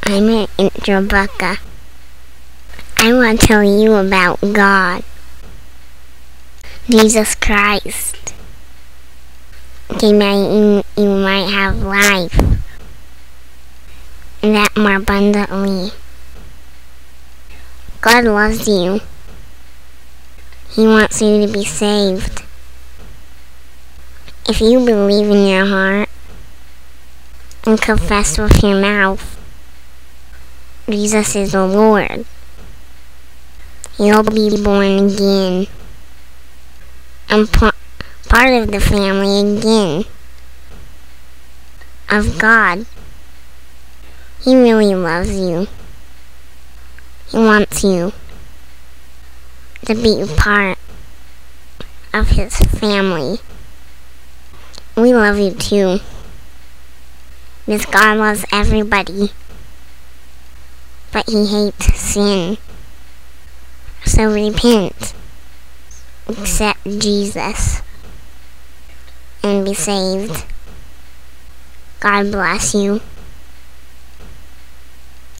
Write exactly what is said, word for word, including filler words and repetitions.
I'm Aunt Rebecca. I want to tell you about God, Jesus Christ. Came that you, you might have life, and that more abundantly. God loves you. He wants you to be saved. If you believe in your heart and confess with your mouth Jesus is the Lord, you'll be born again and p- part of the family again of God. He really loves you. He wants you to be part of His family. We love you too, because God loves everybody, but He hates sin. So repent, accept Jesus, and be saved. God bless you.